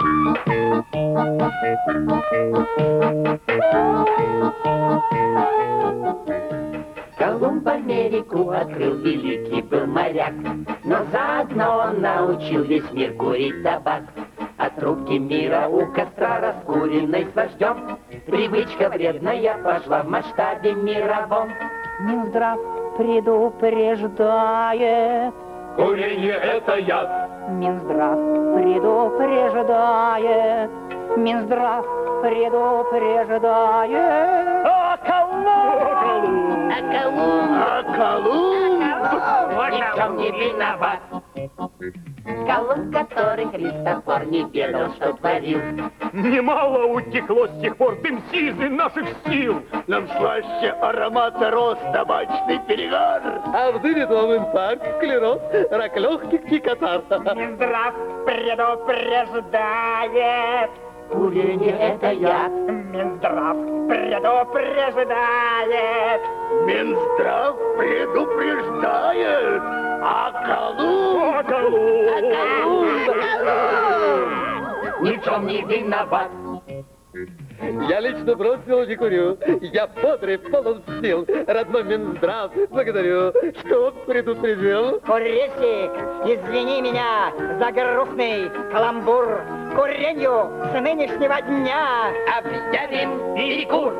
Колумб Америку открыл, великий был моряк, но заодно он научил весь мир курить табак. От трубки мира у костра раскуренной с вождем привычка вредная пошла в масштабе мировом. Минздрав предупреждает. Курение — это яд. Минздрав предупреждает. Минздрав предупреждает. А Колумб ни в чем не виноват. Колумб, который Христофор не ведал, что творил. Немало утекло с тех пор дым сизый наших сил. Нам слаще аромата роз табачный перегар. А в дыме вам инфаркт, склероз, рак легких и катар. Минздрав предупреждает. Курение — это яд. Минздрав предупреждает. Минздрав предупреждает. А Колумб... Ни в чем не виноват. Я лично бросил не курю. Я бодрый, полон сил. Родной Минздрав, благодарю, что он предупредил. Курильщик, извини меня за грустный каламбур. Куренью с нынешнего дня Объявим перекур.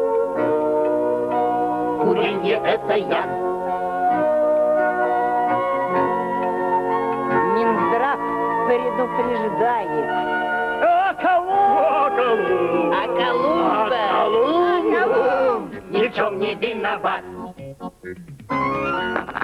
Курение — это яд. Минздрав предупреждает. А Колумб ни в чем не виноват.